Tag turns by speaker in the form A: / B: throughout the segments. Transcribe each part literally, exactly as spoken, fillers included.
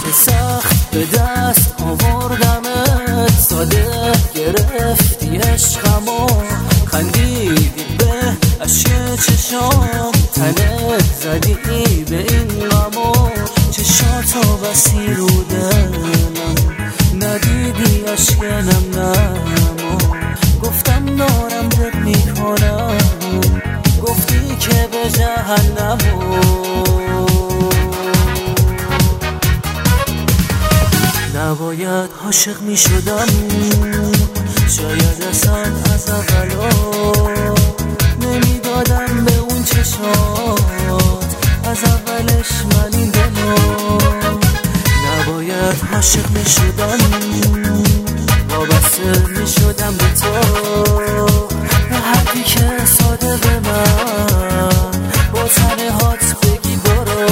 A: چه سخت به دست آوردمت، ساده گرفتی عشقمو، خندیدی به اشک چشام، تنت زدی به این غمو، چشاتو بسی رو دلم، ندیدی اشک نم نمو، گفتم دارم دل میکنم، گفتی که به جهنمو. نباید عاشق می شدم، شاید اصلا از اولو نمی دادم به اون چشات، از اولش من این دلو. نباید عاشق می شدم، وابسته می شدم به تو، به حرفی که ساده به من با تنهات بگی برو.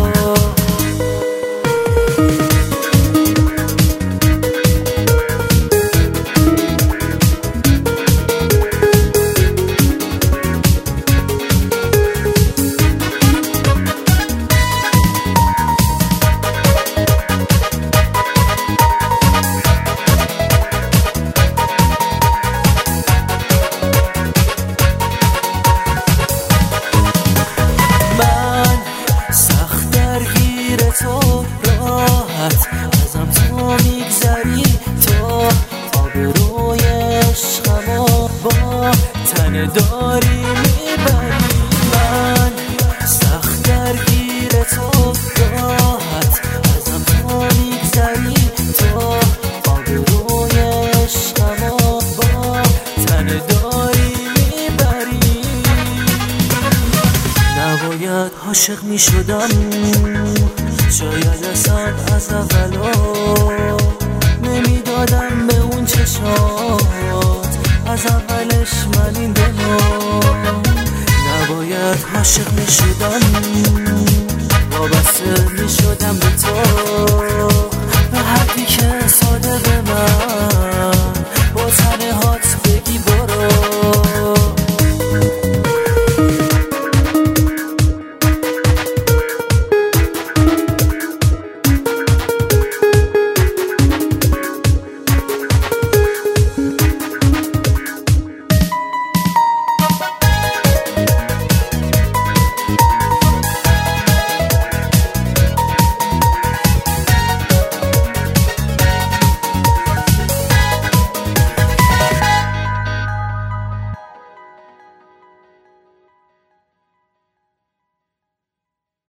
A: تو راحت ازم تو میگذری، تو آبروی عشقمو با تن داری میبری. من سخت درگیر تو راحت ازم تو میگذری، تو آبروی عشقمو با تن داری میبری. نباید عاشق میشدم، شاید اصلا از اولو نمی دادم به اون چشات، از اولش من این دلو. نباید عاشق می شدم.